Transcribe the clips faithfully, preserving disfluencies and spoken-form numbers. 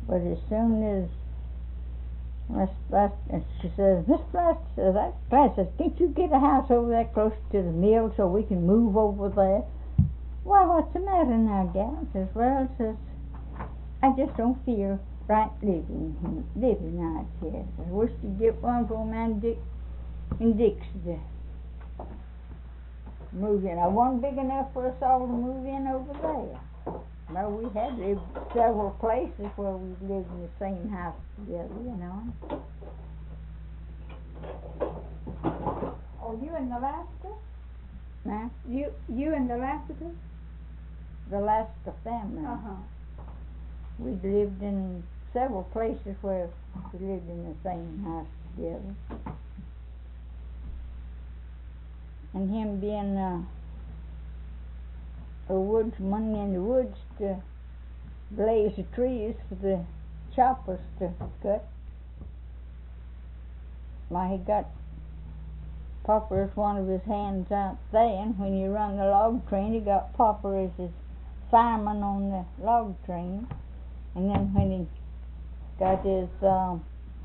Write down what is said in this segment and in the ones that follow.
But as soon as Miss Blast, and she says, Miss Blast, says, that Blast says, can't you get a house over there close to the mill so we can move over there? Well, what's the matter now, gal? Says, well, says, I just don't feel right living living out here. I wish to get one for man Dick and Dixie to move in. I wasn't big enough for us all to move in over there. No, we had lived several places where we lived in the same house together, you know. Oh, you in Alaska? Now, You you in Alaska? the Alaska family. Uh-huh. We lived in several places where we lived in the same house together. And him being uh, a woodsman in the woods to blaze the trees for the choppers to cut. Why, he got Popper as one of his hands out there, and when you run the log train, he got Popper as his fireman on the log train. And then when he got his um,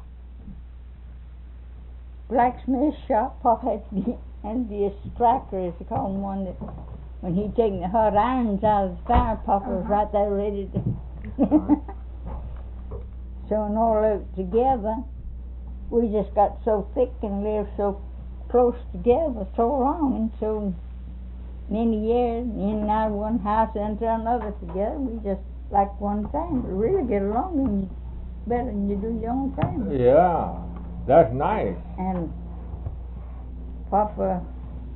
blacksmith shop, Pop had to be, had to be a striker, as they call him, one that when he'd taken the hot irons out of the fire, Papa was right there ready to. So in all of it together, we just got so thick and lived so close together so long and so many years, in and out of one house into another together. We just like one family. We really get along and you, better than you do your own family. Yeah, that's nice. And Papa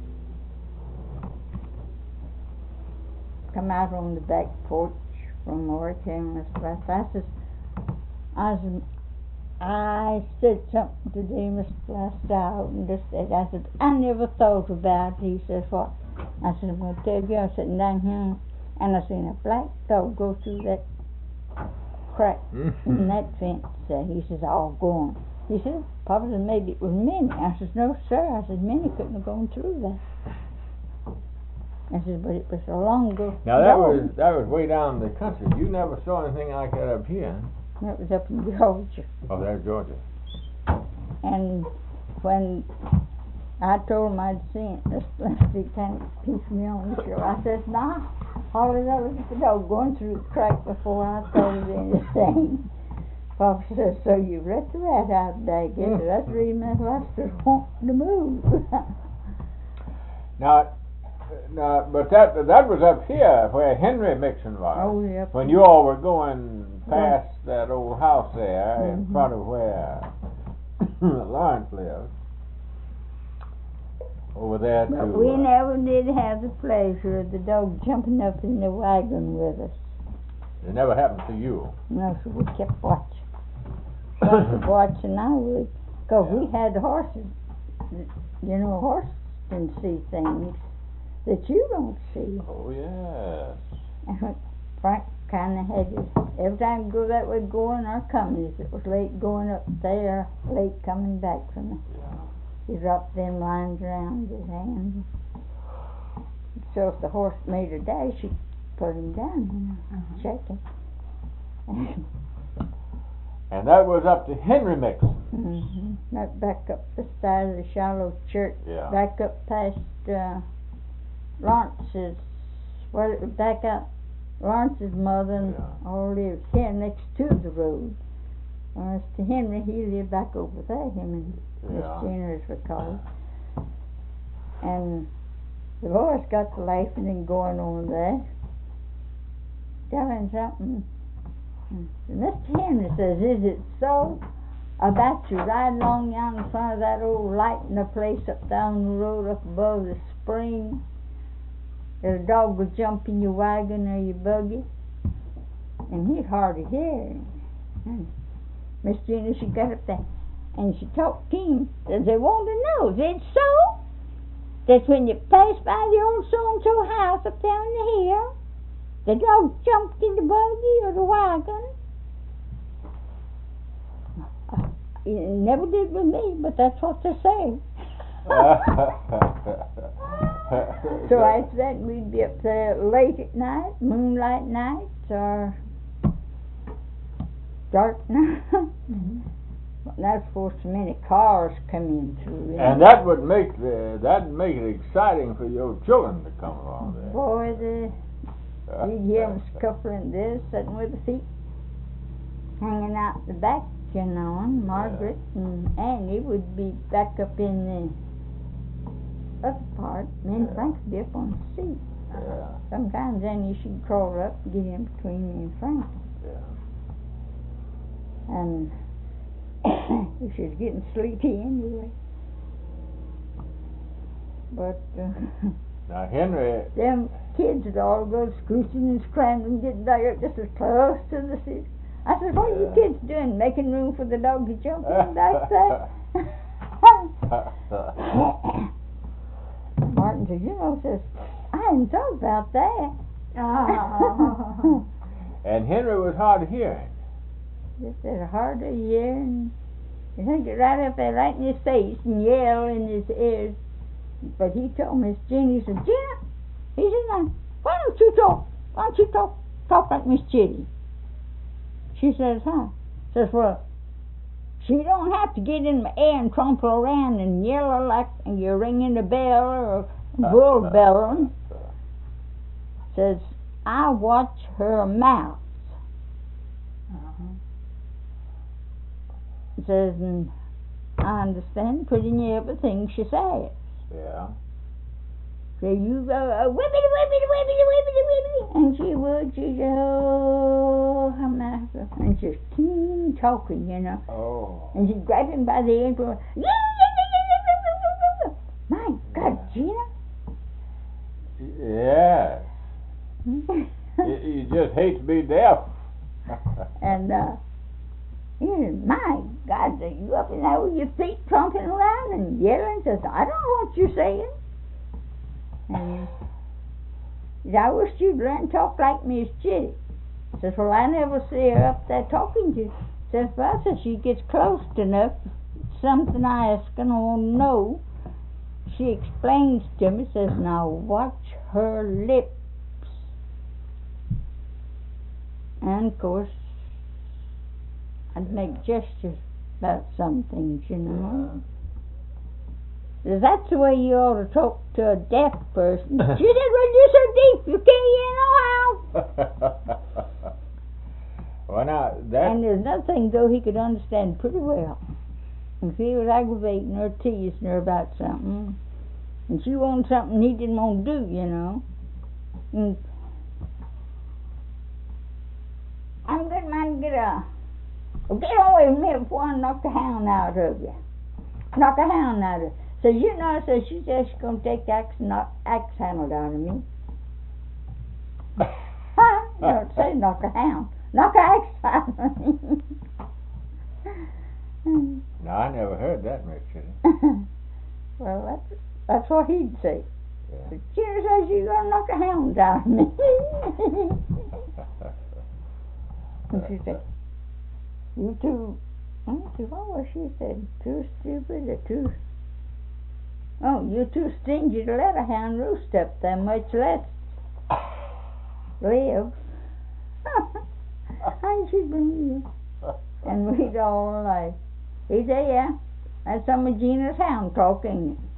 come out on the back porch from work and Miss Blast. I says, I said, I said something today, Miss Blast, out and just said, I said, I never thought about it. He says, what? I said, I'm going to tell you, I'm sitting down here and I seen a black dog go through that crack in that fence. Uh, he says, oh, go on. He said, Papa said, maybe it was Minnie. I said, no, sir. I said, Minnie couldn't have gone through that. I said, but it was so long ago. Now that was that was way down in the country. You never saw anything like that up here. That was up in Georgia. Oh, that's Georgia. And when I told him I'd seen it, this plastic kind of pieced me on the show. I says, nah, all it was was the dog going through the crack before I thought of anything. Papa says, so you let the rat out today, guess it. That's the reason that Lester's wanting to move. Now, now, but that that was up here where Henry Mixon was. Oh, yep. When you all were going past that old house there Mm-hmm. in front of where Lawrence lives. Over there But too. we uh, never did have the pleasure of the dog jumping up in the wagon with us. It never happened to you. No, so we kept watching. Kept watching I would. Because Yeah. we had horses. You know, horses can see things that you don't see. Oh yes. And Frank kind of had his, every time we go that way, going or coming, if it was late going up there, late coming back from it. Yeah. He dropped them lines around his hands. So if the horse made a dash, he'd put him down, you know, Uh-huh. check him. And that was up to Henry Mixon. Mm-hmm. Right back up the side of the shallow church, Yeah. back up past uh, Lawrence's, well, it was back up Lawrence's mother and Yeah. all lived here next to the road. As to Henry, he lived back over there, him and Miss Yeah. Jenner, as we call it. And the boys got to laughing and going on there, telling something. And Mister Henry says, is it so about you ride along down in front of that old light in the place up down the road up above the spring, that a dog would jump in your wagon or your buggy? And he'd hardly hear him. And Miss Jenny, she got up there and she talked to him. Says, they want to know, is it so that when you pass by the old so-and-so house up there on the hill, the dog jumped in the buggy or the wagon? Uh, it never did with me, but that's what they say. So after that, we'd be up there late at night, moonlight nights, or dark now. Mhm. That's before so many cars come in through. you And know. that would make the that make it exciting for your children to come along there. Boy, the you'd hear them scuffling this, sitting with the feet hanging out the back, you know, and Margaret and Annie would be back up in the other part. Me and Yeah. Frank would be up on the seat. Yeah, Sometimes Annie she'd crawl up and get in between me and Frank. yeah. And she was getting sleepy anyway. But uh, Now Henry, them kids would all go scooching and scrambling, getting there just as close to the seat. I said, what are you Yeah. kids doing, making room for the dog to jump in like that? Martin said, you know, says, I hadn't thought about that. Oh. and Henry was hard of hearing. Just as hard to hear, and you think it right up there, right in his face, and yell in his ears. But he told Miss Jenny, he said, Jenna, he said, now, why don't you talk? Why don't you talk, talk like Miss Jenny? She says, huh? Says, well, she don't have to get in my ear and tromple around and yell like you're ringing a bell or bull bellowing. Says, I watch her mouth. Uh-huh. Says, and I understand pretty near everything she says. Yeah. So you go, uh, whippity, whippity, whippity, whippity, whippity, and she would, she said, oh, how nice, and she's keen talking, you know, Oh. and she'd grab him by the ear and go, yeah, yeah, yeah, yeah, yeah, yeah, yeah, yeah, yeah. My God, Yes. Gina. you, you just hate to be deaf. And, uh, he said, my God, are you up in there with your feet trumping around and yelling? Says, I don't know what you're saying. And he said, I wish you'd learn to talk like Miss Chitty. Says, well, I never see her up there talking to you. Says, well, says she gets close enough, something I ask and I want to know. She explains to me, says, now watch her lips. And of course, I'd make gestures about some things, you know. Says, that's the way you ought to talk to a deaf person. She said, well, you're so deep, you can't hear no how. Well, now, that... And there's another thing, though, he could understand pretty well. If he was aggravating her, teasing her about something, and she wanted something he didn't want to do, you know. And I'm good man to get a... Well, get away from me before I knock the hound out of you. Knock a hound out of you. Says, you know, says, she's just going to take the axe, knock, axe handle out of me. Huh? You don't say knock a hound. Knock a axe out of me. No, I never heard that, Miss Chitty. Well, that's, that's what he'd say. Yeah. But Jenny says you're going to knock a hound out of me. And she said, you two, I don't see what was she said, too stupid or too, oh, you're too stingy to let a hound roost up there, much less live. How she'd bring you? And we'd all like, he'd say, yeah, that's some of Gina's hound talk, ain't it?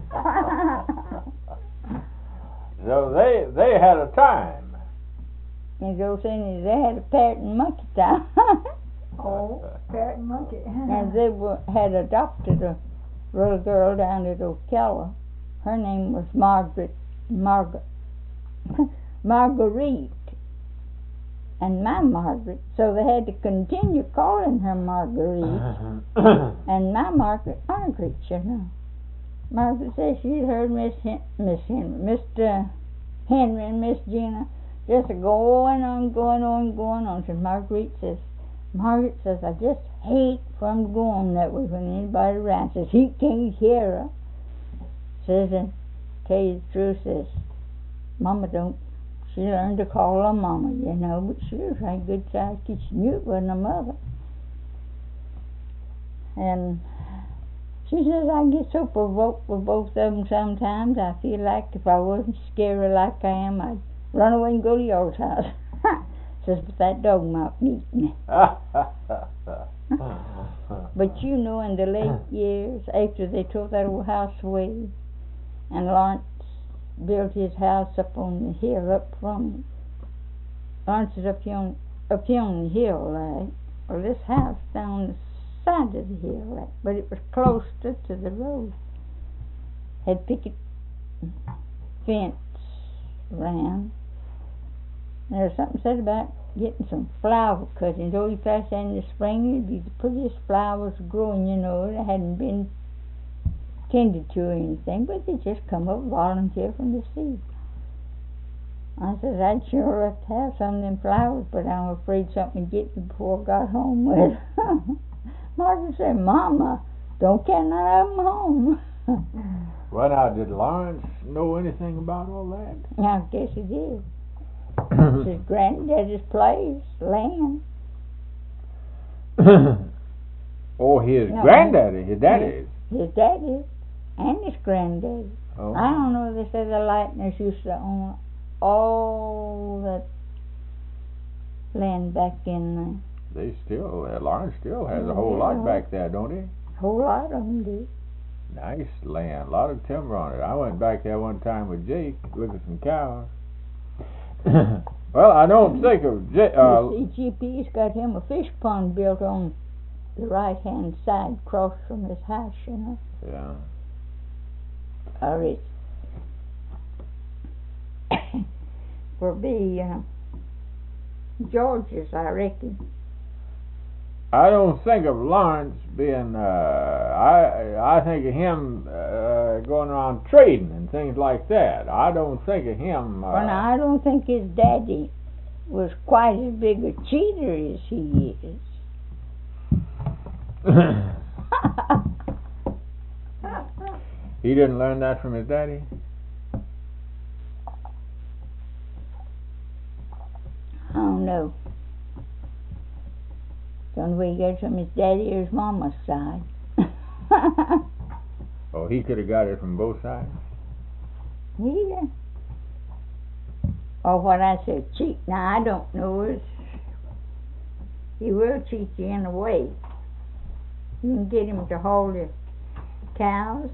So they they had a time. And go saying they had a parrot and monkey time. Oh, parrot and monkey. And they were, had adopted a little girl down at Ocala. Her name was Margaret, Margaret, Marguerite. And my Margaret, so they had to continue calling her Marguerite. And my Margaret, Margaret, you know. Margaret said she'd heard Miss Hen- Miss Henry, Mister Henry and Miss Gina just going on, going on, going on. So Marguerite says, Margaret says, I just hate for him to go on that way when anybody around. Says, he can't hear her. Says, and tell you the truth, says, Mama don't. She learned to call her Mama, you know, but she was a good size kid. She knew it wasn't her mother. And she says, I get so provoked with both of them sometimes. I feel like if I wasn't scary like I am, I'd run away and go to yours house. Says, but that dog might eat me. But you know, in the late years, after they tore that old house away, and Lawrence built his house up on the hill up from it. Lawrence is up here on, up here on the hill, like. Well, this house down on the side of the hill, like, but it was closer to the road. Had picket fence around. There was something said about getting some flower cuttings. Oh, you pass that in the spring, it'd be the prettiest flowers growing, you know. They hadn't been tended to or anything, but they just come up volunteer from the seed. I said, I'd sure like to have some of them flowers, but I'm afraid something would get me before I got home with it. Margaret said, Mama, don't carry none of them home. Well, now, did Lawrence know anything about all that? I guess he did. It's his granddaddy's place, land. Oh, his No, granddaddy, his daddy. His daddy and his granddaddy. Oh. I don't know, they said the Lightners used to own all that land back in there. They still, uh, Lawrence still has a whole Yeah. lot back there, don't he? A whole lot of them do. Nice land, a lot of timber on it. I went back there one time with Jake, look at some cows. Well, I don't think of Jake. Uh, You see, G P's got him a fish pond built on the right-hand side, across from his house, you know. yeah. Or it's for be uh, George's, I reckon. I don't think of Lawrence being. Uh, I I think of him uh, going around trading and things like that. I don't think of him. Uh, Well, now, I don't think his daddy was quite as big a cheater as he is. He didn't learn that from his daddy. I don't know. Don't know where he got it from his daddy or his mama's side. Oh, he could have got it from both sides. Yeah. Or what I said, cheat. Now, I don't know. It's, he will cheat you in a way. You can get him to hold your cows.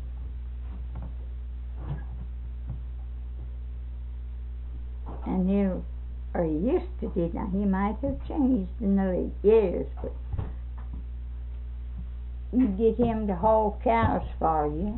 And he'll, or he used to do. Now, he might have changed in the late years, but you get him to hold cows for you.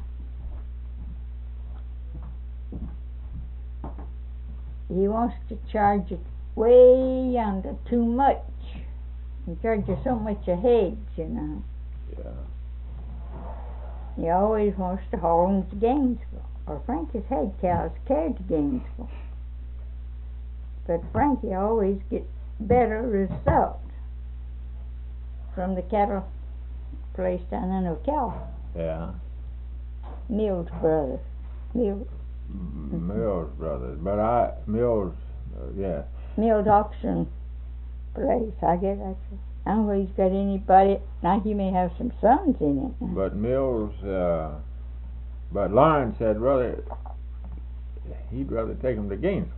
He wants to charge you way under too much. He charges you so much a head, you know. Yeah. He always wants to haul them to Gainesville. Or Frank has had cows carried to Gainesville. But Frankie always gets better result from the cattle place down in Ocala. Yeah. Mills Brothers. Mills. M- Mills Brothers, but I Mills, uh, yeah. Mills Auction Place, I guess that's it. I don't know if he's got anybody. Now he may have some sons in it. Now. But Mills, uh, but Lawrence said rather he'd rather take him to Gainesville.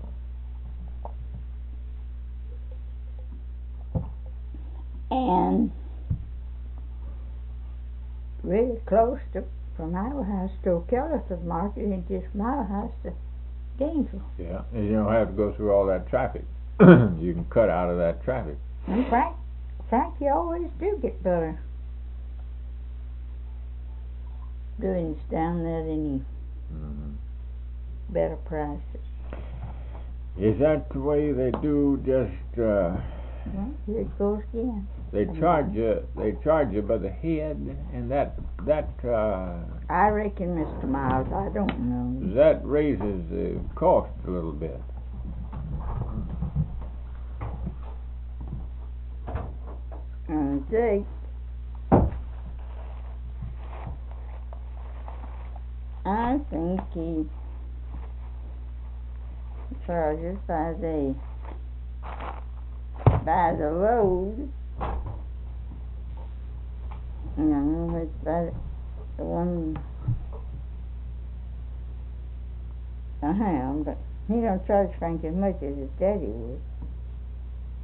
And really close to from our house to Ocala Market, and just from our house to Gainesville. Yeah, and you don't have to go through all that traffic. You can cut out of that traffic. And Frank, Frank, you always do get better doings down there at any Mm-hmm. better prices. Is that the way they do? Just uh, Well, here it goes again. they charge you. They charge you by the head, and that that uh, I reckon, Mister Miles, I don't know. that raises the cost a little bit. And Jake, I think he charges by the by the load. No, it's by the one I have, but he don't charge Frank as much as his daddy would.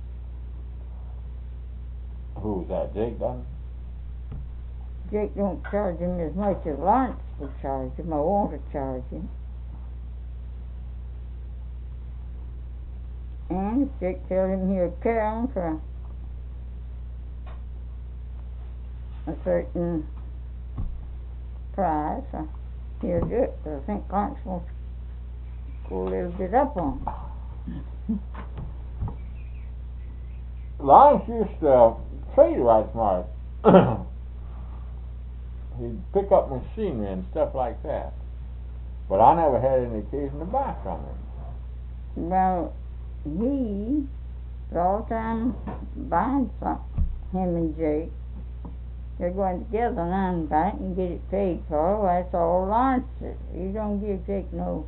Who's that, Jake doesn't? Jake don't charge him as much as Lawrence will charge him, or want to charge him. And if Jake tell him he'll carry him for a certain price, uh, he'll do it. But I think Lawrence wants to go a little bit up on him. Lawrence used to trade right smart. He'd pick up machinery and stuff like that. But I never had any occasion to buy from him. Well, he was all the time buying something, him and Jake. They're going together now and buy it and get it paid for. Well, that's all Lawrence says. You don't give Jake no,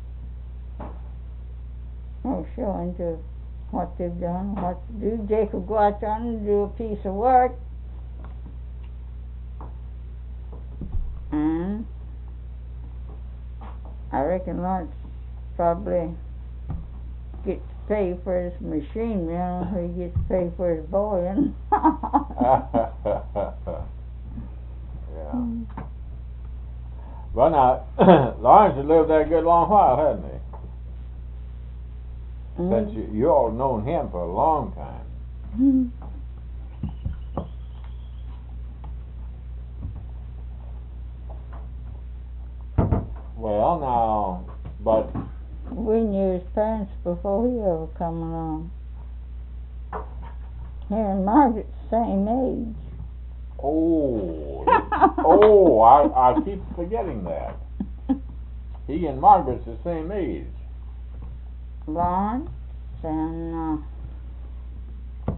no showing to what they've done, what to do. Jake will go out there and do a piece of work. And I reckon Lawrence probably gets to pay for his machinery. I don't know if he gets to pay for his boy. Yeah. Well, now, Lawrence has lived there a good long while, hasn't he? Mm-hmm. Since you, you all known him for a long time. Mm-hmm. Well, now, but We knew his parents before he ever come along. Him and Margaret's the same age. oh, oh, I I keep forgetting that. He and Margaret's the same age. Lawrence and uh,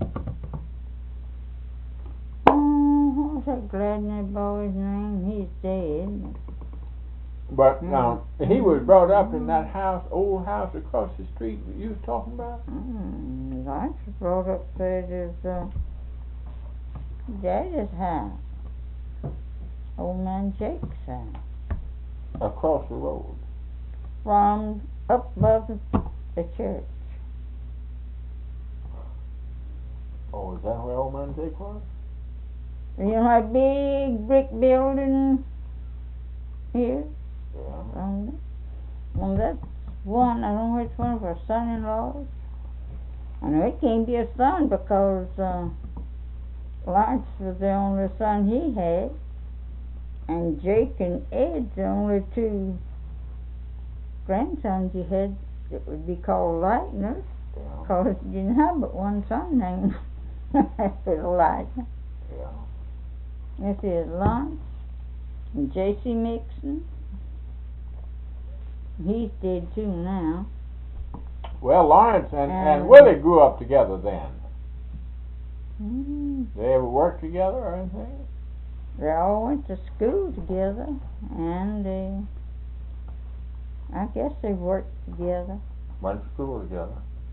oh, what was that Gladney boy's name? He's dead. But now he was brought up in that house, old house across the street that you was talking about. Mm, Lawrence was brought up there at his uh, daddy's house, old man Jake's house, Across the road. from up above the, the church. Oh, is that where old man Jake was? You know that big brick building here? Yeah. Um, well, that's one, I don't know which one of our son-in-laws. I know it can't be a son because uh, Lawrence was the only son he had, and Jake and Ed's the only two grandsons he had that would be called Lightners, Yeah. because he didn't have but one son named Lightner. Yeah. This is Lawrence and J C Mixon. He's dead too now. Well, Lawrence and, and Um, Willie grew up together then. Mm, They ever worked together or anything? they all went to school together, and they, I guess they worked together. Went to school together.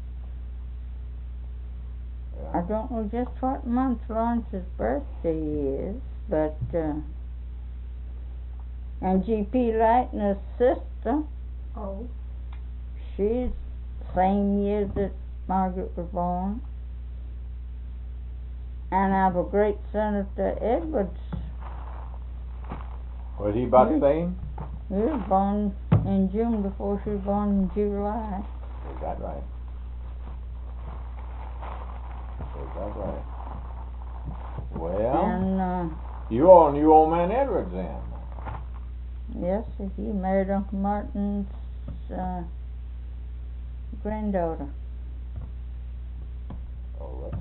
I Yeah. don't know just what month Lawrence's birthday is, but uh, and G P Lightner's sister, Oh, she's the same year that Margaret was born. And I have a great Senator Edwards. Was he about the Yes. same? He was born in June before she was born in July. Is that right? Is that right? Well, And uh, you all knew old man Edwards then. yes, he married Uncle Martin's uh, granddaughter. Oh, really?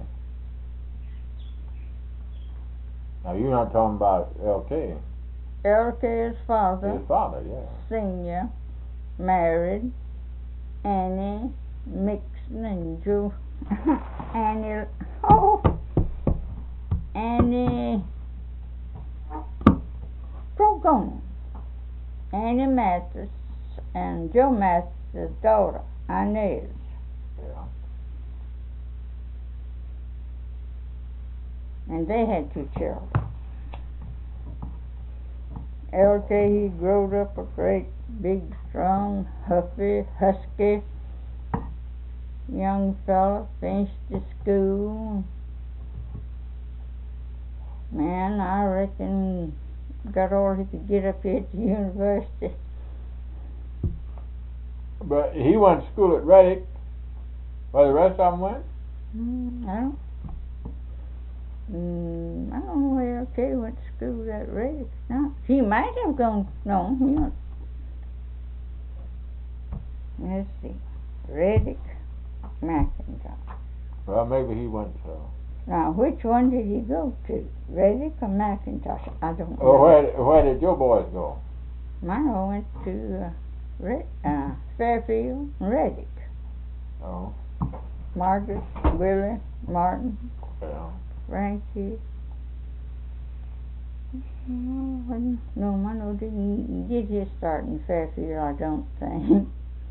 Now, you're not talking about L K. L K's father, His father, yeah. Senior, married Annie Mixon and Joe Annie oh Annie Progone, Annie Mathis and Joe Mathis' daughter Inez. Yeah. And they had two children. L K, he growed up a great, big, strong, huffy, husky young fella, finished his school, Man, I reckon got all he could get up here at the university. But he went to school at Reddick, where the rest of them went? Mm, I don't. Mm, I don't know where Kay went to school at Reddick. No, he might have gone. No, he went. Let's see, Reddick, McIntosh. Well, maybe he went to. Now, which one did he go to? Reddick or McIntosh? I don't know. Oh, where where did your boys go? Mine all went to uh, Red, uh, Fairfield and Reddick. Oh, Margaret, Willie, Martin, yeah. Frankie. Oh, no, Mino didn't get his start in Fairfield, I don't think.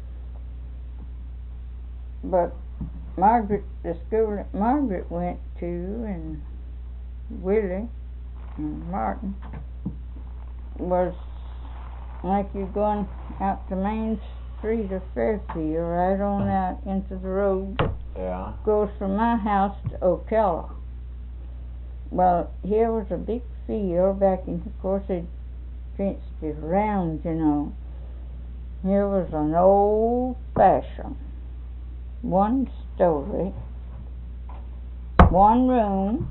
But Margaret, the school that Margaret went to, and Willie and Martin, was like you're going out to Main Street of Fairfield, right on out into the road that Yeah. goes from my house to Ocala. Well, here was a big field back in, of course, they fenced it around, you know. Here was an old fashioned, one story, one room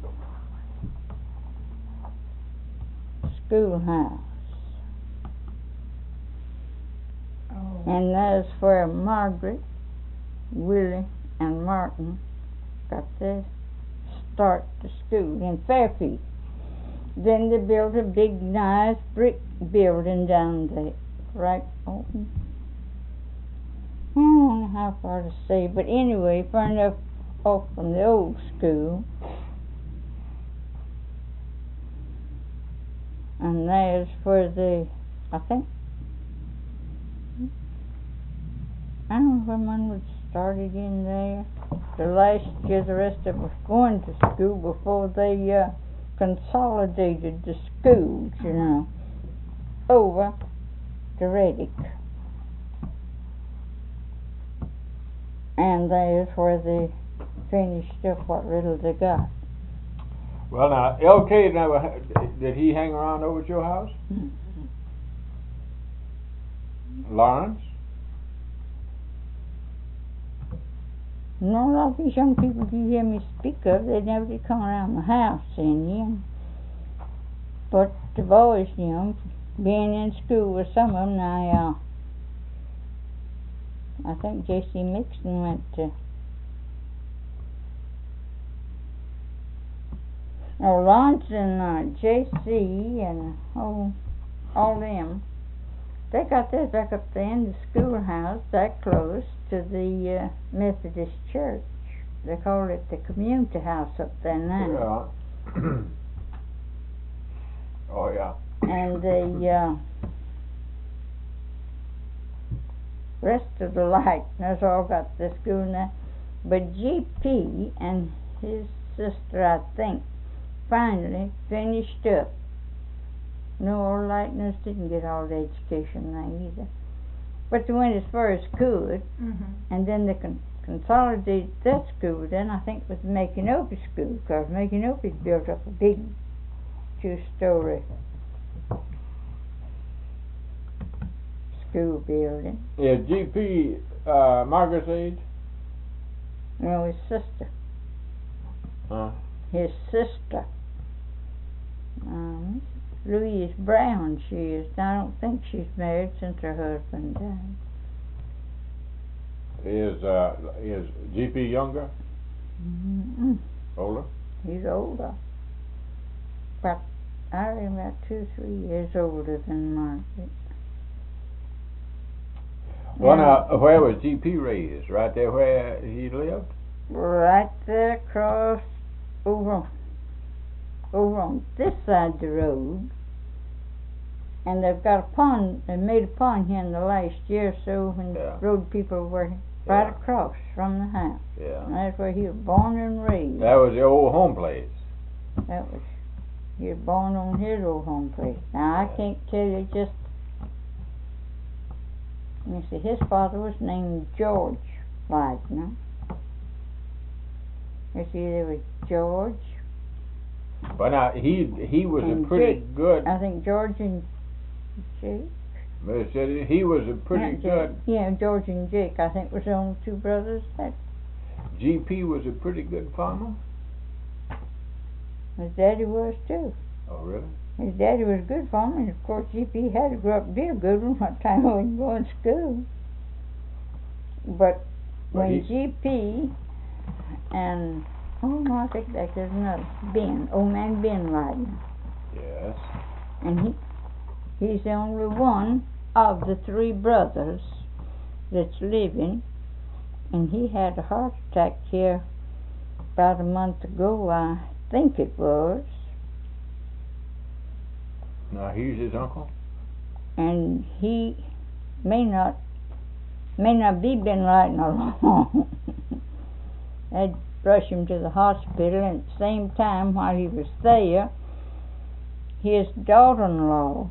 schoolhouse. Oh. And that's where Margaret, Willie, and Martin got their start to school in Fairfield. Then they built a big, nice brick building down there, right open. I don't know how far to say, but anyway, far enough off from the old school. And there's where they, I think, I don't know when one was started in there. The last year the rest of us going to school before they uh, consolidated the schools, you know, over to Reddick. And there's where they finished up what little they got. Well, now, L K never, ha- did he hang around over at your house? Mm-hmm. Lawrence? No, a lot of these young people you hear me speak of, they never did come around the house any. And but the boys, you know, being in school with some of them, now, uh, I think J C Mixon went to. Oh, Lawrence and uh, J C and oh, all them, they got theirs back up there in the schoolhouse, that close to the uh, Methodist church. They call it the community house up there now. Yeah. Oh, yeah. And the uh, rest of the light, that's all got the school now. But G P and his sister, I think, finally finished up. No, old Lightners didn't get all the education there either. But they went as far as could, Mm-hmm. and then they con- consolidated that school then, I think, with Maconochie School, because Maconochie built up a big two-story school building. Is G P uh, Margaret's age? No, his sister. Huh? His sister. Um, Louise Brown, she is. I don't think she's married since her husband died. Is uh, is G P younger? Mm-mm. Older? He's older. But I reckon about two, three years older than Margaret. Well, Now, now, where was G P raised? Right there where he lived? right there across, over, over on this side of the road. And they've got a pond, they made a pond here in the last year or so when Yeah. road people were right Yeah. across from the house. Yeah. And that's where he was born and raised. That was the old home place. That was, he was born on his old home place. Now, I can't tell you just, let me see, his father was named George Leitner. You see, there was George, But now he he was And a pretty Jake. good. I think George and Jake. They said he was a pretty Not good. Jake. Yeah, George and Jake, I think, was the only two brothers. That G P was a pretty good farmer. his daddy was too. Oh really? His daddy was a good farmer, and of course G P had to grow up to be a good one by the time he was going to school. But But when he- G P and oh no, I think that there's another Ben, old man Ben Lightner, Yes. and he he's the only one of the three brothers that's living, and he had a heart attack here about a month ago, I think it was, Now he's his uncle. and he may not may not be Ben Lightner long. They'd rush him to the hospital, and at the same time while he was there, his daughter-in-law,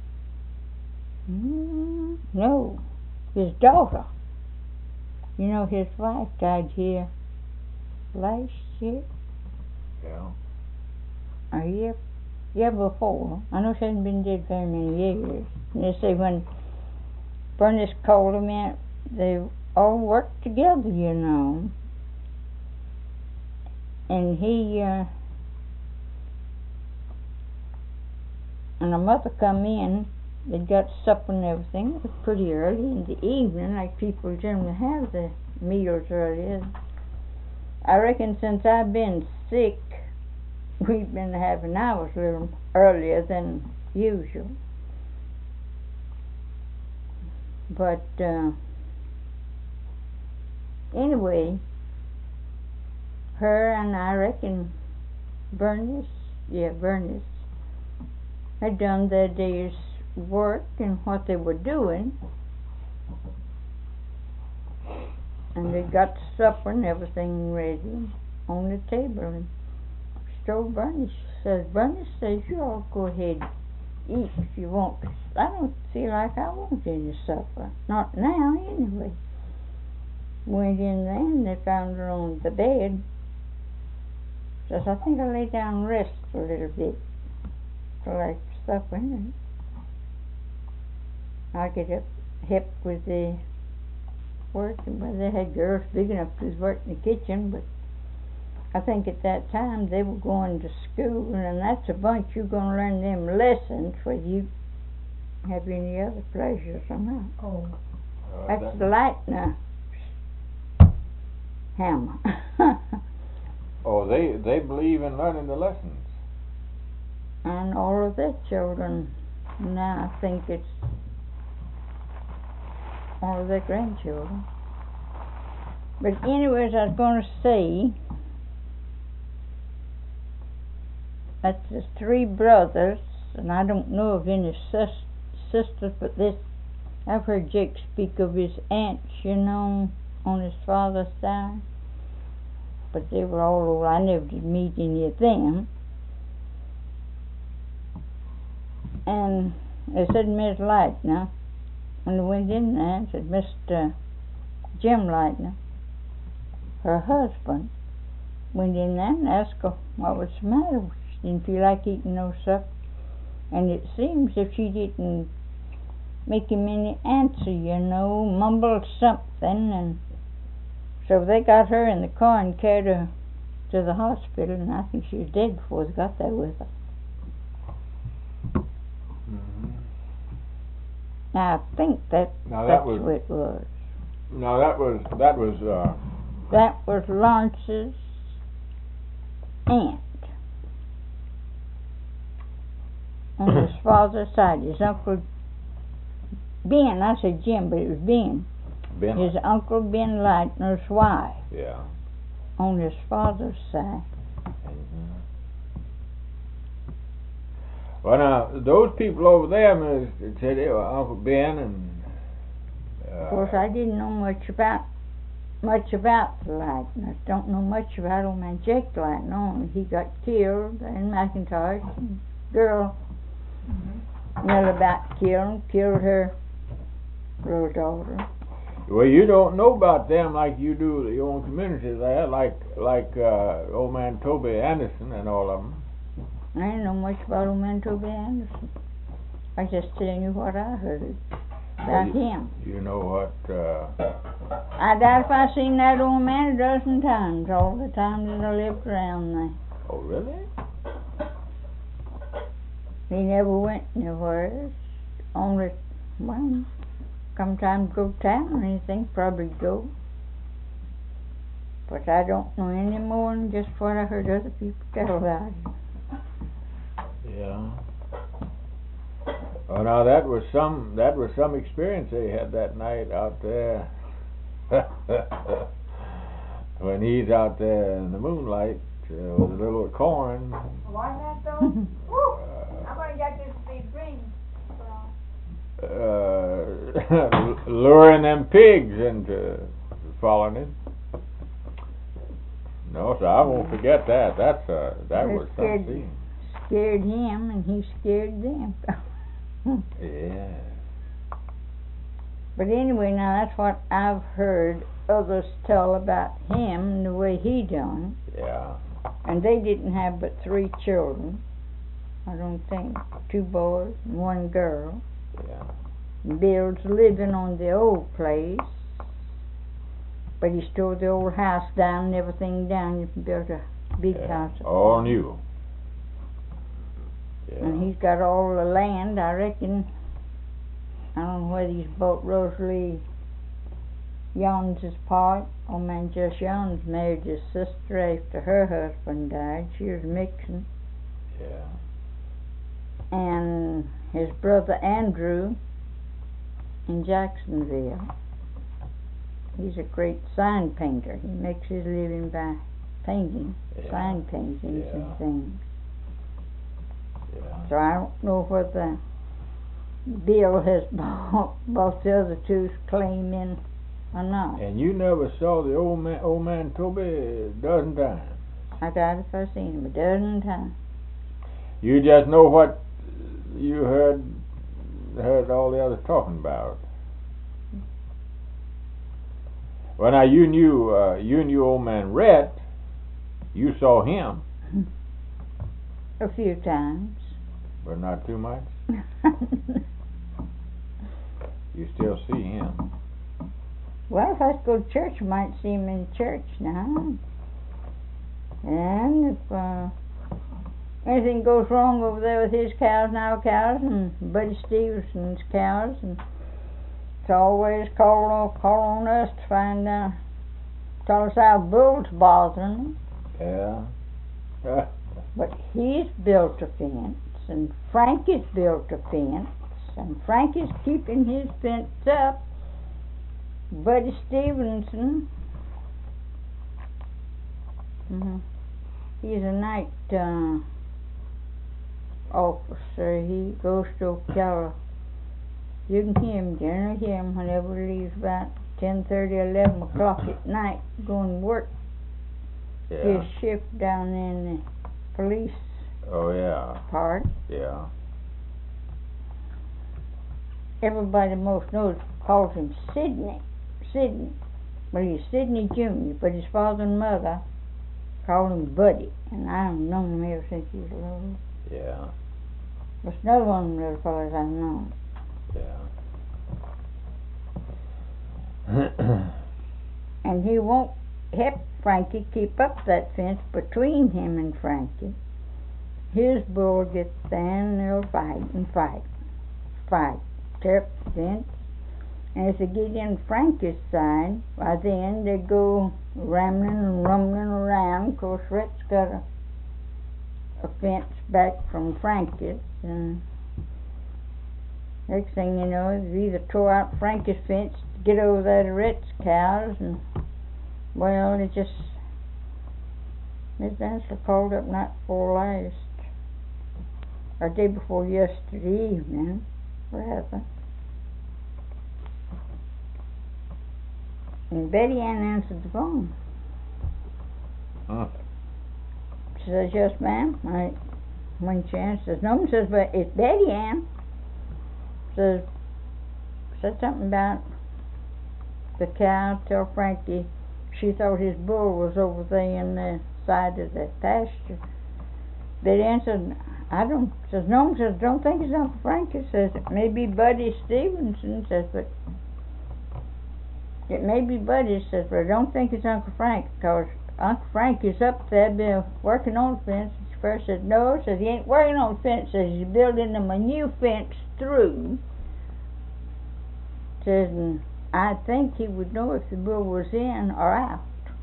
mm, no, his daughter, you know, his wife died here last year, Yeah. or year, year before. I know she hasn't been dead very many years. And they say when Bernice called him in, they all worked together, you know. And he, uh, and the mother come in, they got supper and everything. It was pretty early in the evening, like people generally have the meals earlier. I reckon since I've been sick, we've been having ours a little earlier than usual. But, uh, anyway, her and I reckon Bernice, yeah, Bernice, had done their day's work and what they were doing, and they got supper and everything ready on the table. And so Bernice says, Bernice says, you all go ahead and eat if you want. 'Cause I don't feel like I want any supper. Not now, anyway. Went in there and they found her on the bed. Says, I think I'll lay down and rest for a little bit till I supper. And I get up, help with the work. And well, they had girls big enough to work in the kitchen, but I think at that time they were going to school, and that's a bunch you're going to learn them lessons whether you have any other pleasures or not. Oh. Uh, That's that- the Lightner hammer. Oh, they they believe in learning the lessons. And all of their children now, I think it's all of their grandchildren. But anyways, I was going to say, that's the three brothers, and I don't know of any sis- sisters, but this, I've heard Jake speak of his aunts, you know, on his father's side. But they were all old. I never did meet any of them. And they said Miss Lightner, when they went in there, said Mister Jim Lightner, her husband, went in there and asked her what was the matter. She didn't feel like eating no supper. And it seems if she didn't make him any answer, you know, mumbled something, and so they got her in the car and carried her to the hospital, and I think she was dead before they got there with her. Mm-hmm. Now I think that Now that's that was what it was. now that was that was uh, That was Lawrence's aunt on his father's side. His uncle Ben, I said Jim, but it was Ben. Ben. His uncle Ben Lightner's wife Yeah. on his father's side. Mm-hmm. Well, now those people over there, Miss said they were Uncle Ben and. Uh, Of course, I didn't know much about much about the Lightners. Don't know much about old man Jake Lightner. Only he got killed in McIntosh. And girl Mm-hmm. nearly about killed killed her little daughter. Well, you don't know about them like you do your own community there, like like uh, old man Toby Anderson and all of them. I didn't know much about old man Toby Anderson. I just telling you what I heard about Well, you, him. You know what, uh, I doubt if I seen that old man a dozen times, all the time that I lived around there. oh really? He never went anywhere. Only, well, sometimes go to town or anything, probably go. But I don't know any more than just what I heard other people tell about him. Yeah. Oh, now that was some that was some experience they had that night out there. When he's out there in the moonlight uh, with a little corn. Wasn't that though? Woo! I'm gonna get this big dream. Uh, luring them pigs into following him. No, so I won't forget that. That's uh, that They was scared, something. scared him, and he scared them. Yeah. But anyway, now that's what I've heard others tell about him and the way he done. Yeah. And they didn't have but three children. I don't think. Two boys and one girl. Yeah. Bill's living on the old place. But he tore the old house down and everything down and built a big Yeah. house. All new. Yeah. And he's got all the land, I reckon. I don't know whether he's bought Rosalie Yons's part. Old man Just Yons married his sister after her husband died. She was mixing. Yeah. And his brother Andrew in Jacksonville. He's a great sign painter. He makes his living by painting, Yeah. sign paintings Yeah. and things. Yeah. So I don't know whether Bill has bought, bought the other two's claim in or not. And you never saw the old man, old man Toby a dozen times. I doubt if I've seen him a dozen times. You just know what you heard heard all the others talking about. Well, now you knew uh, you knew old man Rhett. You saw him, A few times. but not too much. You still see him. Well, if I was to go to church, I might see him in church now. And if uh, anything goes wrong over there with his cows and our cows and Buddy Stevenson's cows, and it's always call on, call on us to find out, tell us how bulls bothering them. Yeah. But he's built a fence, and Frank has built a fence, and Frank is keeping his fence up. Buddy Stevenson, mm-hmm. he's a night uh, officer. He goes to Ocala. You can hear him, generally hear him whenever he leaves about ten thirty, eleven o'clock at night, going to work Yeah. his shift down in the police Oh yeah. part. Yeah. Everybody most knows calls him Sidney. Sidney. Well, he's Sidney Junior, but his father and mother called him Buddy, and I have known him ever since he was little. Yeah. There's another one of them little fellas I've known. Yeah. And he won't help Frankie keep up that fence between him and Frankie. His bull gets there and they'll fight and fight. Fight. Tear up the fence. And if they get in Frankie's side, by then they go rambling and rumbling around. Of course, Rhett's got a, a fence back from Frankie's, and next thing you know, they either tore out Frankie's fence to get over there to Rhett's cows, and well, it just Miss Dancer called up night before last, or day before yesterday evening, rather. And Betty Ann answered the phone. Huh. She says, "Yes, ma'am." I, when she answers, no, says, "But it's Betty Ann." Says, said something about the cow. Tell Frankie she thought his bull was over there in the side of the pasture. Betty Ann said, I don't, says, no, says, don't think it's Uncle Frankie. Says, it may be Buddy Stevenson, says, but it may be Buddy, says, but I don't think it's Uncle Frank, because Uncle Frank is up there, been working on the fence. She first said, no, says, he ain't working on the fence, says, he's building them a new fence through. Says, and I think he would know if the bull was in or out.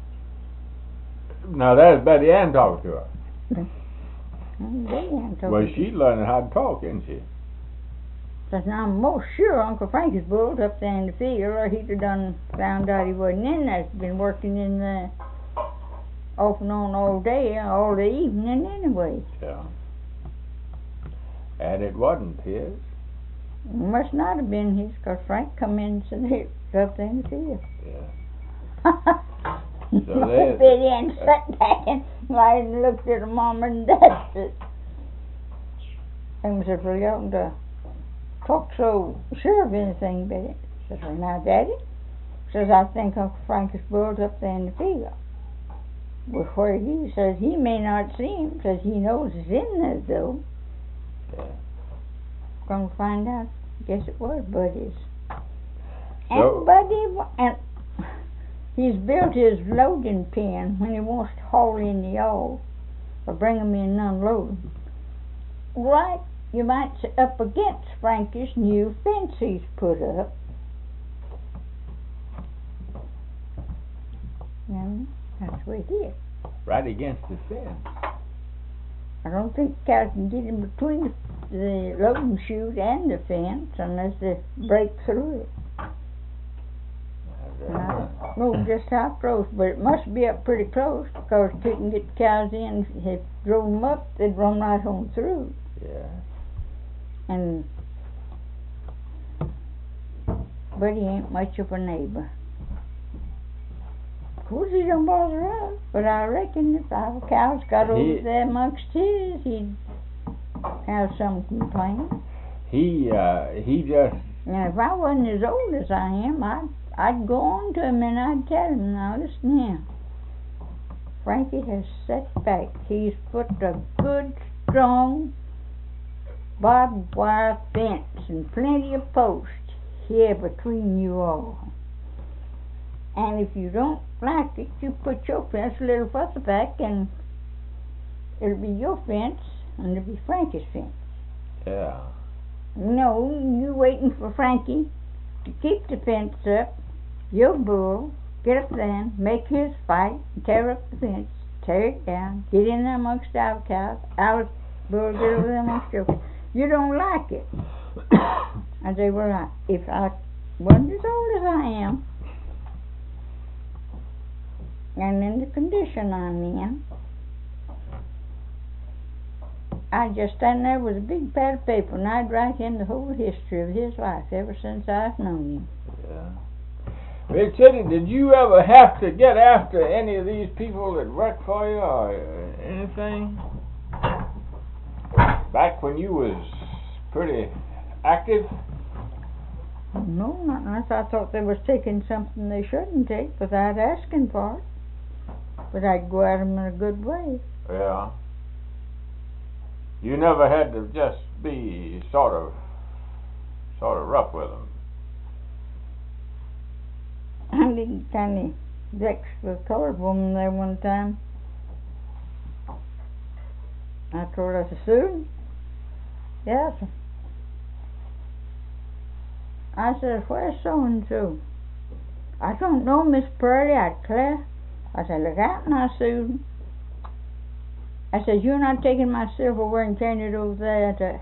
Now there's Betty Ann talking to her. Betty Ann told Well, me. she's learning how to talk, isn't she? Says, now I'm most sure Uncle Frankie's bull's up there in the field, or he'd have done found out he wasn't in there. He's been working in there off and on all day, all the evening anyway. Yeah. And it wasn't his. It must not have been his, because Frank come in and said, hey, it's up there in the field. Yeah. So there's- Betty Ann sat back and lied and looked at her mom and dad. Said, and said, well, you oughtn't to talk so sure of anything, Betty. Says, well, now, Daddy, says, I think Uncle Frank's bull's up there in the field. Well, where he says he may not see him, says he knows he's in there, though. Yeah. Gonna find out. Guess it was Buddy's. So- And Buddy, wa- and he's built his loading pen when he wants to haul in the yard or bring 'em in and unload 'em. Right, you might say up against Frankie's new fence he's put up. And that's where he is. Right against the fence. I don't think the cow can get in between the loading chute and the fence unless they break through it. And I don't know just how close, but it must be up pretty close, because if you can get the cows in, if they drove them up, they'd run right on through. Yeah. And Buddy ain't much of a neighbor. Of course, he don't bother us, but I reckon if our cows got over He- there amongst his, he'd have some complaint. He uh he just And if I wasn't as old as I am, I'd, I'd go on to him and I'd tell him, now listen here, Frankie has set back. He's put a good, strong barbed wire fence and plenty of posts here between you all. And if you don't like it, you put your fence a little further back and it'll be your fence and it'll be Frankie's fence. yeah. No, you waiting for Frankie to keep the fence up. Your bull get up there and make his fight, and tear up the fence, tear it down, get in there amongst our cows. Our bull get over there amongst your cows. You don't like it. I say, well, I, if I wasn't as old as I am, and in the condition I'm in, I'd just stand there with a big pad of paper and I'd write in the whole history of his life ever since I've known him. Yeah. Big City, did you ever have to get after any of these people that work for you or uh, anything? Back when you was pretty active? No, not unless I thought they was taking something they shouldn't take without asking for it. But I'd go at 'em in a good way. Yeah. You never had to just be sort of, sort of rough with them. I did kind of vexed with a colored woman there one time. I told her, I said, Susan? Yes, sir. I said, where's so-and-so? I don't know, Miss Purdy, I declare. I said, look out now, Susan. I said, you're not taking my silverware and carrying it over there to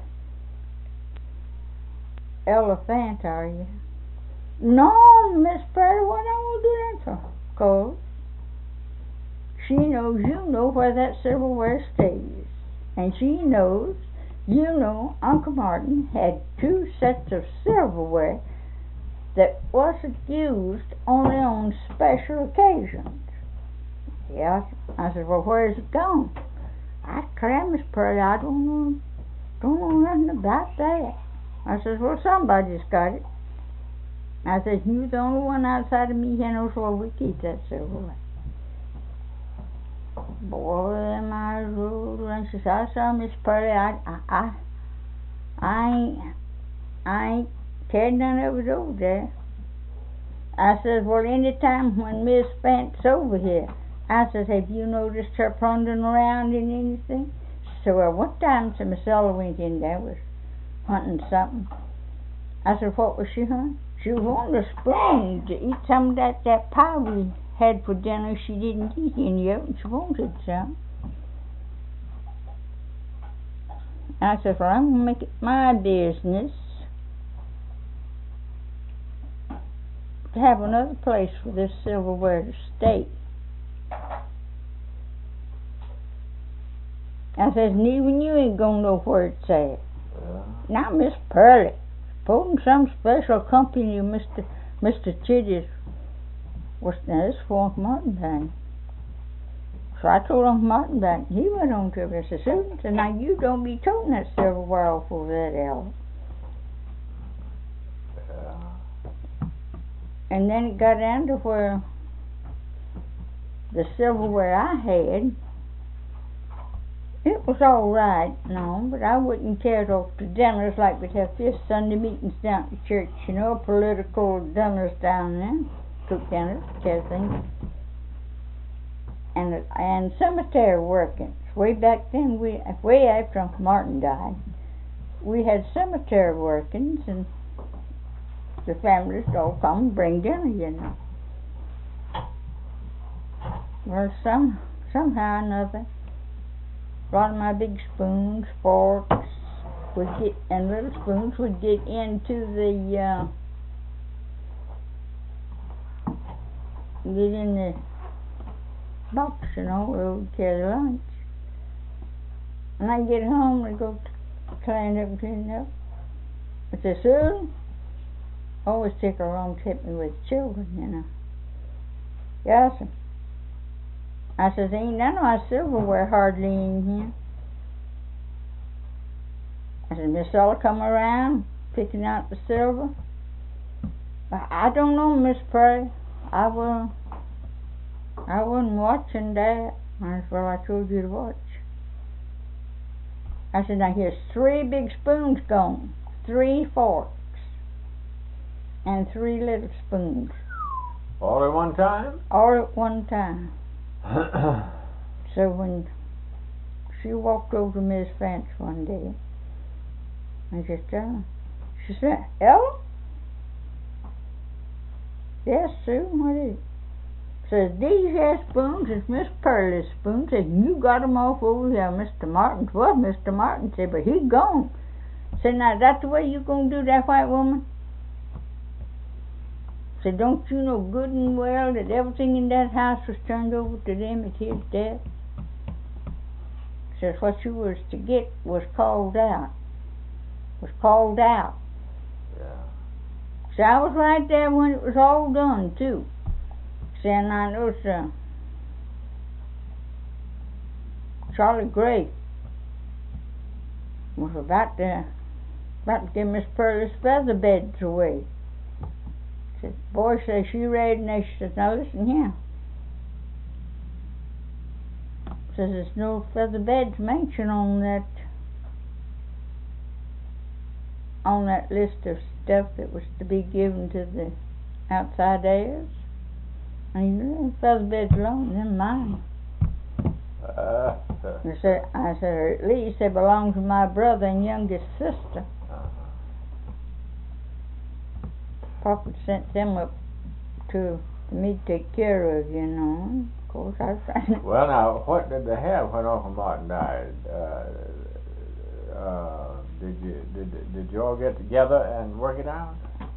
Elephant, are you? No, Miss Purdy, what I want to do that for? Cause she knows you know where that silverware stays. And she knows, you know, Uncle Martin had two sets of silverware that wasn't used only on special occasions. Yeah, I said, well, where's it gone? I declare, Miss Purdy, I don't know, don't know nothing about that. I says, well, somebody's got it. I says, you're the only one outside of me here knows where we keep that silverware. Boy, them eyes were pulled around. She said, I saw Miss Pearlie. I, I, I, I ain't, I ain't carried none of it over there. I says, well, any time when Miss Fant's over here, I says, have you noticed her plundering around in anything? She said, well, one time so Miss Ella went in there, was hunting something. I said, what was she hunting? She was wanting a spoon to eat some of that, that pie we had for dinner. She didn't eat any of it, and she wanted some. I said, well, I'm going to make it my business to have another place for this silverware to stay. I says, and even you ain't gonna know where it's at. Yeah. Now, Miss Pearlie, supposing some special company of Mister Mister Chitty's was, now this for Uncle Martin. So I told Uncle Martin about it. He went on to her. I said, Susan, said, now you don't be toting that silverware off over that Ella. Yeah. And then it got down to where the silverware I had, it was all right, no, but I wouldn't carry it off to dinners like we'd have fifth Sunday meetings down at the church, you know, political dinners down there, cook dinners, kind of thing. And and cemetery workings. Way back then, we way after Uncle Martin died, we had cemetery workings, and the families all come and bring dinner, you know. Well, some somehow or another, a lot of my big spoons, forks, would get, and little spoons would get into the, uh, get in the box, you know, where we'd carry lunch. And I'd get home and go clean up and clean up. I said, Susan, always take her home to help me with children, you know. Yes, sir. I says, ain't none of my silverware hardly in here. I said, Miss Ella come around picking out the silver. I, I don't know, Miss Pearlie. I will. I wasn't watching that. That's what I told you to watch. I said, now here's three big spoons gone, three forks, and three little spoons. All at one time? All at one time. So when she walked over to Miss Vance one day, I just tell her, she said, Ella? Yes, Sue, what is it? Says, these here spoons is Miss Pearlie's spoons. Says, you got 'em off over here, Mister Martin's. Well, Mister Martin said, but he gone. Said, now, that's the way you gonna do that, white woman? Said, don't you know good and well that everything in that house was turned over to them at his death? Says, what you was to get was called out. Was called out. Yeah. So I was right there when it was all done, too. Saying I know, sir, Charlie Gray was about to, about to give Miss Pearlie's feather beds away. Said, boy, says, she ready? And she says, now listen here. Says, there's no feather beds mentioned on that, on that list of stuff that was to be given to the outside heirs. And you know, feather beds alone, they're mine. Uh, I said, I said, or at least they belong to my brother and youngest sister. uh-huh. Papa sent them up to, to me to take care of, you know. Of course, I was trying to... Well, now, what did they have when Uncle Martin died? Uh, uh, did you did did you all get together and work it out?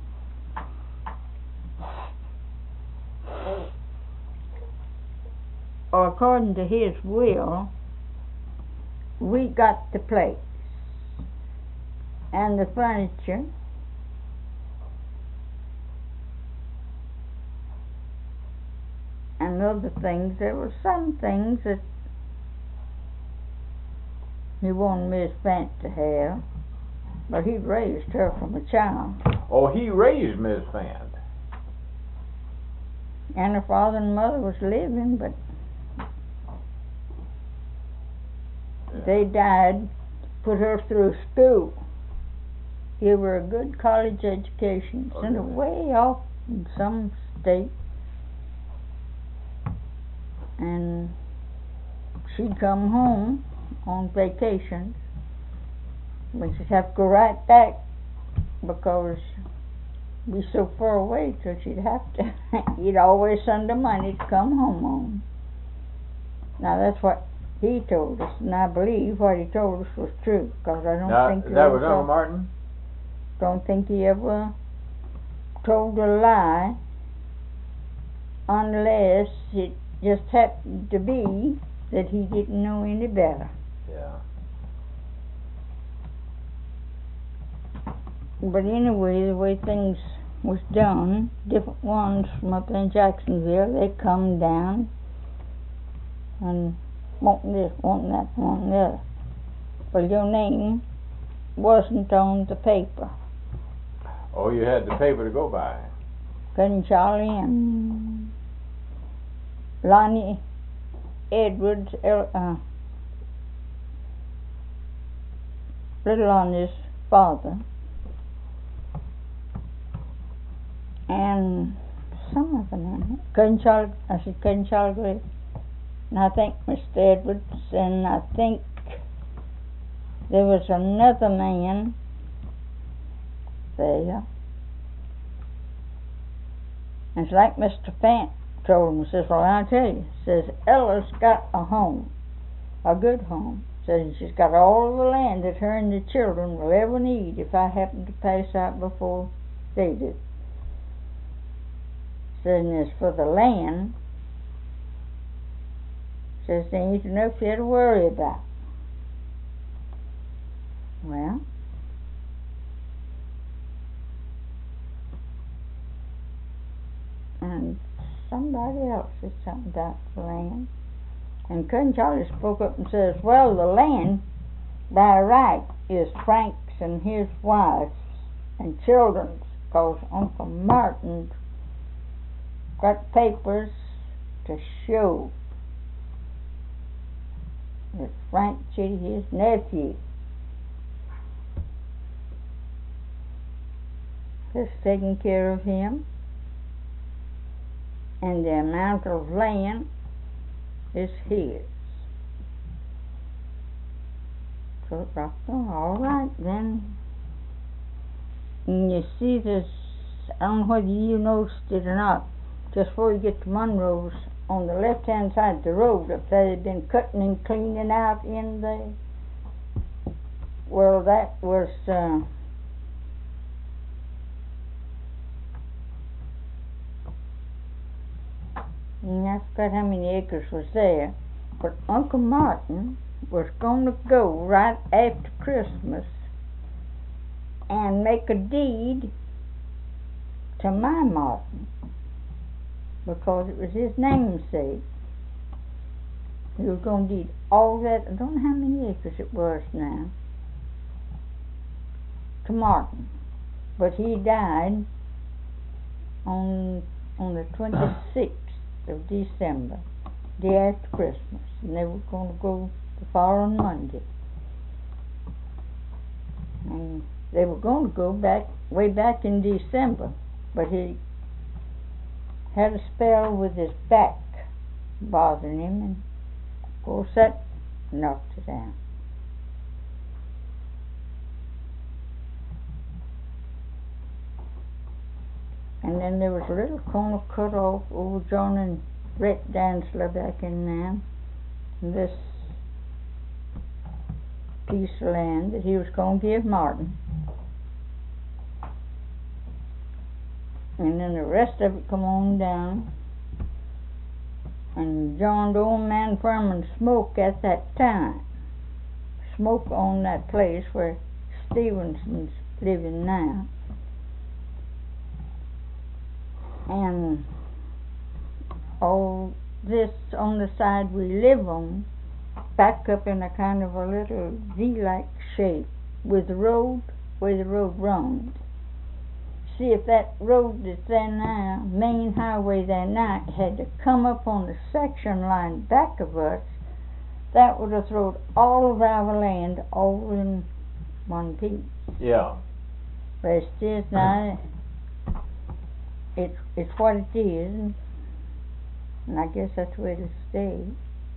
Or according to his will, we got the place and the furniture and other things. There were some things that he wanted Miss Vance to have, but he raised her from a child. Oh, he raised Miss Vance. And her father and mother was living, but Yeah. They died, put her through school, give her a good college education, Oh, sent her did they? way off in some state, and she'd come home on vacations, but she'd have to go right back because be so far away, so she'd have to. He'd always send her money to come home on. Now that's what he told us, and I believe what he told us was true, because I don't Now, think he that was ever, Uncle Martin? don't think he ever told a lie, unless it just happened to be that he didn't know any better. Yeah. But anyway, the way things was done, different ones from up in Jacksonville, they come down and want this, want that, want the other. Well, your name wasn't on the paper. Oh, you had the paper to go by. Cousin Charlie and Lonnie Edwards, uh, little Lonnie's father, and some of them, Cousin Charlie, I said Cousin Charlie, and I think Mister Edwards, and I think there was another man there. And it's like Mister Fant told him, says, well, I'll tell you, says, Ella's got a home, a good home. Says she's got all the land that her and the children will ever need if I happen to pass out before they do. Says, and as for the land, says, there ain't enough here to worry about. Well, and somebody else said something about the land. And Cousin Charlie spoke up and says, well, the land by right is Frank's and his wife's and children's, because Uncle Martin's got papers to show that Frank Chitty, his nephew, is taking care of him, and the amount of land is his. So it rocked on. All right, then. And you see this, I don't know whether you noticed it or not, just before you get to Monroe's, on the left-hand side of the road up there, they've been cutting and cleaning out in the, well, that was, uh, and I forgot how many acres was there, but Uncle Martin was going to go right after Christmas and make a deed to my Martin, because it was his namesake. He was going to deed all that, I don't know how many acres it was now, to Martin. But he died on on the twenty-sixth of December, day after Christmas, and they were going to go the following Monday. And they were going to go back, way back in December, but he had a spell with his back bothering him, and of course that knocked it out. And then there was a little corner cut off over John and Brett Dantzler back in there, and this piece of land that he was going to give Martin. And then the rest of it come on down, and John, the old man Furman, smoked at that time. Smoked on that place where Stevenson's living now. And all this on the side we live on, back up in a kind of a little V-like shape with the road, where the road runs. See, if that road that's there now, main highway there now, had to come up on the section line back of us that would have thrown all of our land over in one piece. Yeah. But it's just not, it's, it's what it is, and I guess that's where it'll stay.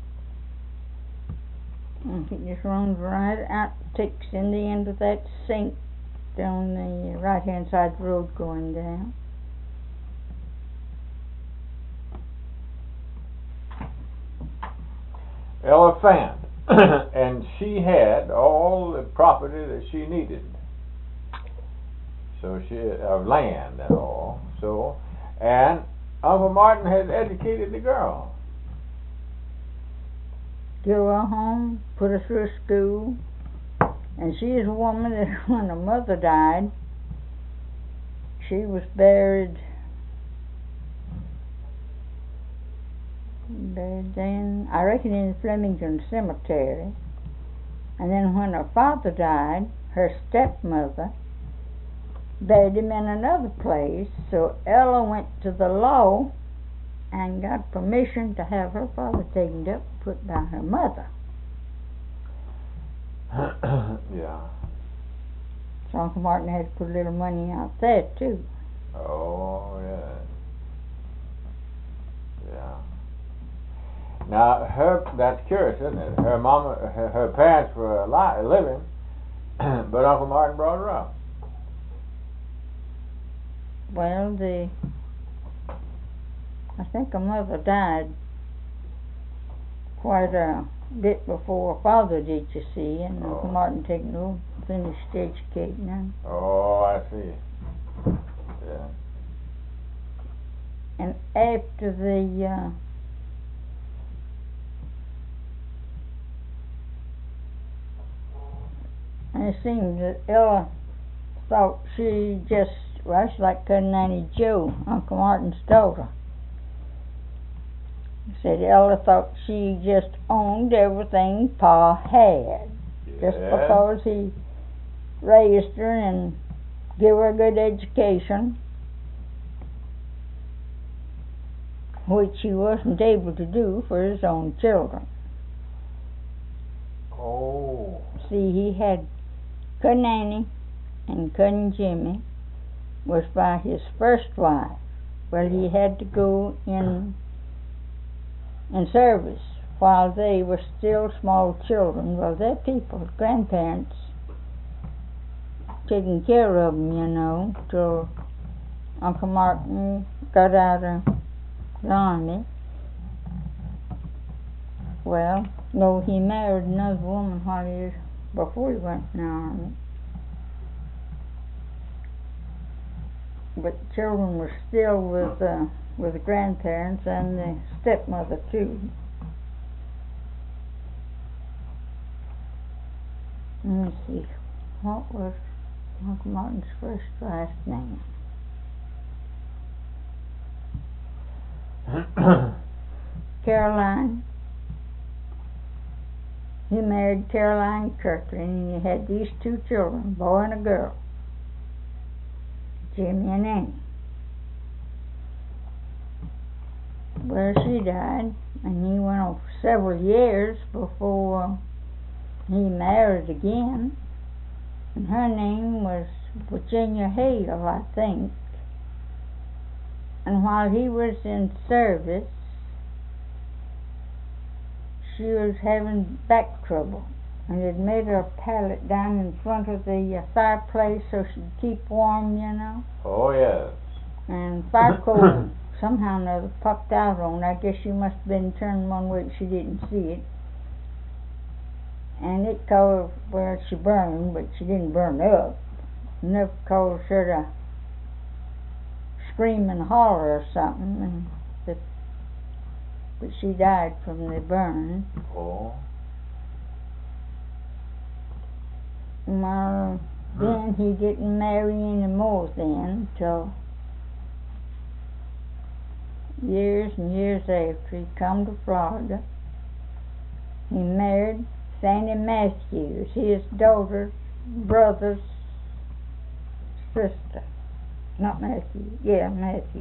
And it just runs right out, takes in the end of that sink down the right hand side of the road going down. Ella Fant, and she had all the property that she needed. So she of land and all. So, and Uncle Martin had educated the girl. Give her home, put her through school, and she is a woman that when her mother died, she was buried. Buried then, I reckon, in Flemington Cemetery. And then when her father died, her stepmother buried him in another place. So Ella went to the law and got permission to have her father taken up and put by her mother. Yeah. So Uncle Martin had to put a little money out there too. Oh, yeah. Yeah. Now, her, that's curious, isn't it? Her mama, her, her parents were alive, living, but Uncle Martin brought her up. Well, the, I think her mother died quite a bit before her father did, you see, and Oh. Uncle Martin taken over, finished educating her. Oh, I see. Yeah. And after the, uh, and it seems that Ella thought she just, well, she's like her Nanny Joe, Uncle Martin's daughter. Said Ella thought she just owned everything Pa had, just Yeah. because he raised her and gave her a good education, which he wasn't able to do for his own children. Oh. See, he had Cousin Annie and Cousin Jimmy was by his first wife. Well, he had to go in in service while they were still small children. Well, their people, grandparents, taking care of them, you know, till Uncle Martin got out of the army. Well, no, he married another woman while he was, before he went in the army. But the children were still with uh, with the grandparents and the stepmother too. Let me see, what was Uncle Martin's first last name? Caroline. He married Caroline Kirkland, and he had these two children, a boy and a girl, Jimmy and Annie. Well, she died, and he went on for several years before he married again, and her name was Virginia Hale, I think. And while he was in service, she was having back trouble, and it made her a pallet down in front of the uh, fireplace so she'd keep warm, you know. Oh, yes. And fire coal somehow or another popped out on her. I guess she must have been turned one way, she didn't see it. And it caused, well, she burned, but she didn't burn up. Enough caused her to scream and holler or something, and but, but she died from the burn. Oh. Well, then he didn't marry any more then, till years and years after he come to Florida. He married Sandy Matthews, his daughter's brother's sister. Not Matthews, yeah, Matthews.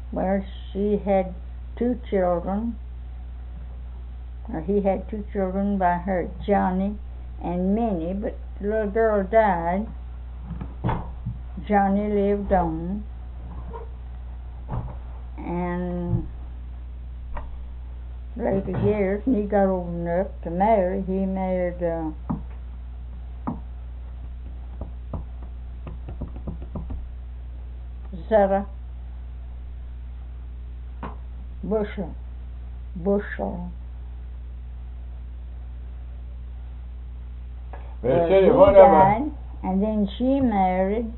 Well, she had two children, or he had two children by her, Johnny and Minnie, but the little girl died. Johnny lived on, and later years, when he got old enough to marry, he married uh, Zetta Bushel. Bushel. Miss Well, City, he whatever. died, and then she married.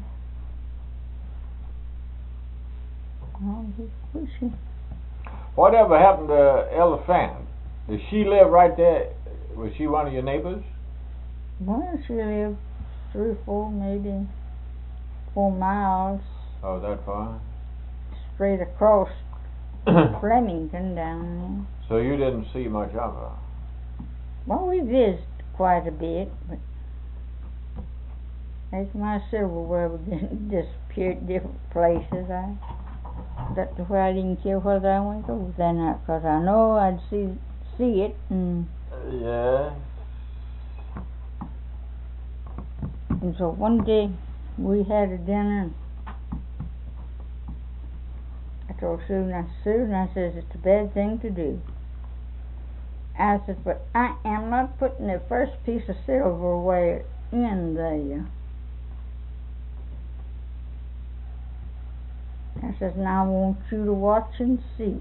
Oh, who was she? Whatever happened to Ella Fan? Did she live right there? Was she one of your neighbors? Well, she lived three, four, maybe four miles Oh, that far? straight across Flemington down So you didn't see much of her? there. Well, we visited quite a bit, but as my silverware would disappear at different places, I that's why I didn't care whether I went over there or not, because I know I'd see see it, and, Yeah. and so one day we had a dinner, and I told Sue, I said, Sue, I says, it's a bad thing to do. I said, but I am not putting the first piece of silverware in there. I says, now I want you to watch and see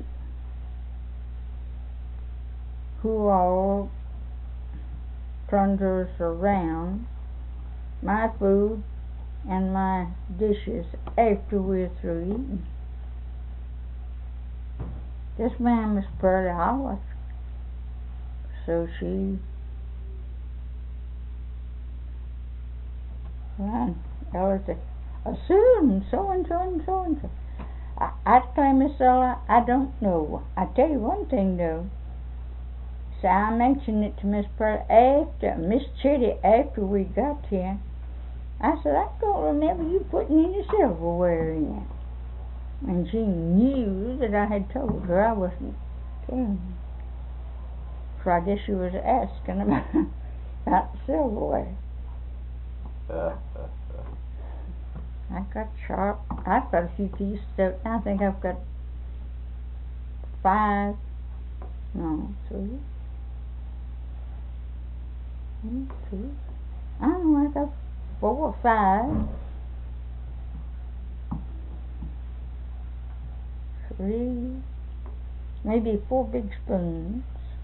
who all plunders around my food and my dishes after we're through eating. Yes, ma'am, Miss Pearlie, I'll watch. So she ran. Ella said, assume so and so and so and so. I, I'd claim Miss Ella, I don't know. I tell you one thing though. So I mentioned it to Miss Pearlie after Miss Chitty after we got here. I said, I don't remember you putting any silverware in it. And she knew that I had told her I wasn't telling her. So I guess she was asking about, about the silverware. I got sharp. I've got a few pieces of it. I think I've got five. No, three. One, two. I don't know, I got four or five. Three. Maybe four big spoons.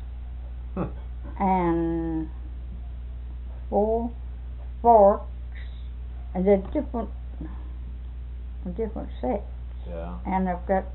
And four forks. And they're different different sets. Yeah. And I've got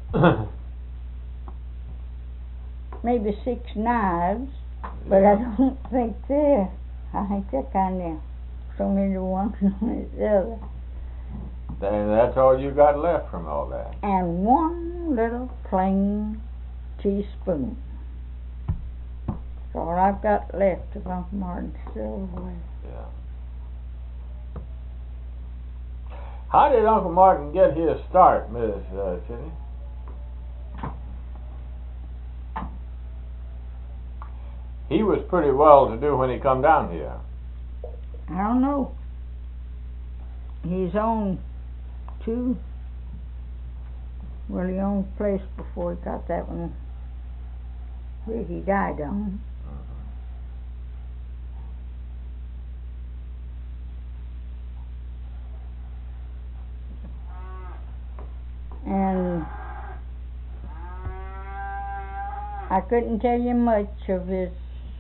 maybe six knives, but I don't think they're, I think they're kind of so many to one and the other. Then that's all you got left from all that. And one little plain teaspoon. That's all I've got left of Uncle Martin's silverware. Yeah. How did Uncle Martin get his start, Miss Uh, Chitty? He was pretty well to do when he come down here. I don't know. He's owned two. Well, he owned a place before he got that one that he died on. And I couldn't tell you much of his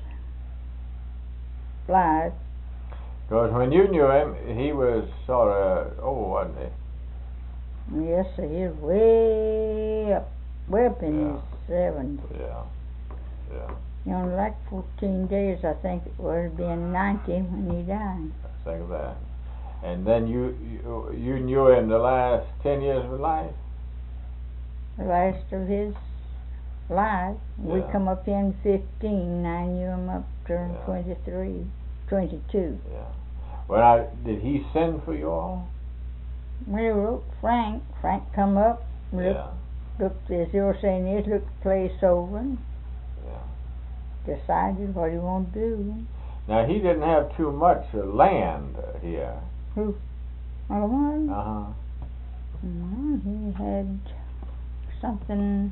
life. Because when you knew him, he was sort of old, wasn't he? Yes, sir, he was way up, way up in Yeah. his seventies. Yeah. Yeah. You know, like fourteen days, I think it was, being ninety when he died. Think of that. And then you, you you knew him the last ten years of his life? The last of his life. We Yeah. come up here in fifteen, I knew him up to Yeah. twenty-three, twenty-two. Yeah. Well, I, did he send for you all? We wrote Frank. Frank come up, looked Yeah. looked, as you're saying is, looked the place over and Yeah. decided what he wanted to do. Now he didn't have too much uh, land uh, here. Who? Malone? Uh huh. Well, he had something,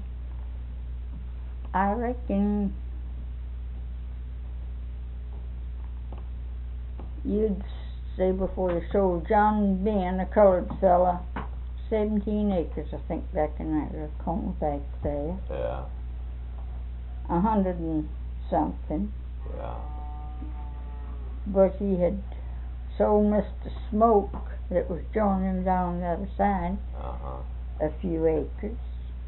I reckon, you'd say before you sold John Ben, a colored fella, seventeen acres, I think, back in that little corner back there. Yeah. A hundred and something. Yeah. But he had sold Mister Smoke, that was joining him down the other side, Uh huh. a few acres.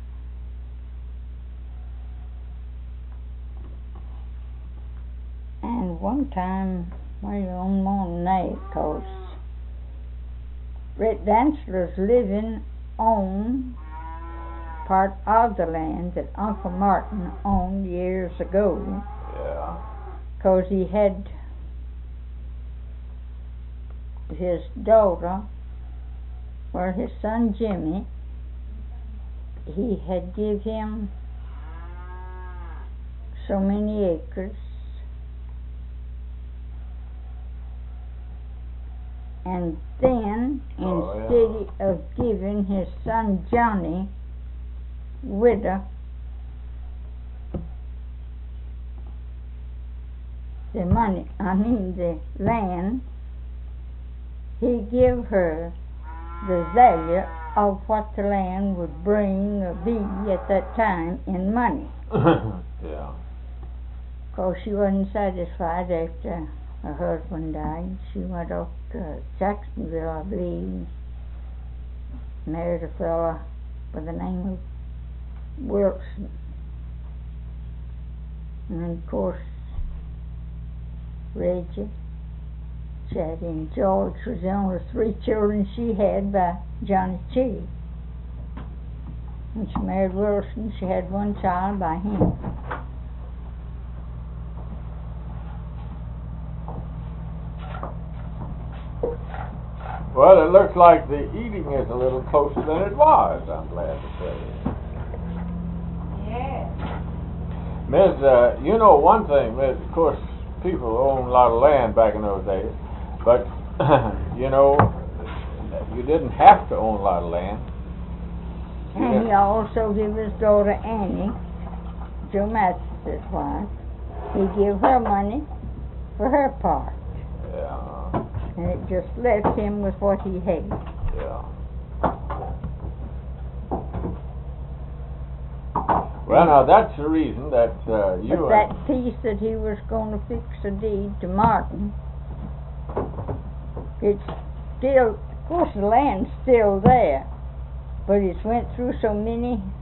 And one time, well, on one night, 'cause Red Dantzler's living on part of the land that Uncle Martin owned years ago, Yeah. 'cause he had his daughter, or his son Jimmy, he had give him so many acres, and then Oh, instead of giving his son Johnny widow the money, I mean the land, he give her the value of what the land would bring or be at that time in money. Yeah. 'Cause she wasn't satisfied after her husband died. She went off to Jacksonville, I believe, married a fella by the name of Wilson. And then, of course, Reggie, Chatty, and George was the only three children she had by Johnny Chitty. When she married Wilson, she had one child by him. Well, it looks like the eating is a little closer than it was, I'm glad to say. Yeah. Miss, uh, you know one thing, Miss, of course, people owned a lot of land back in those days, but, you know, you didn't have to own a lot of land. You And he didn't- also gave his daughter Annie, Joe Matheson's wife, he gave her money for her part. Yeah, And it just left him with what he had. yeah. Well, now, that's the reason that uh, you... But that piece that he was going to fix a deed to Martin, it's still, of course the land's still there, but it's went through so many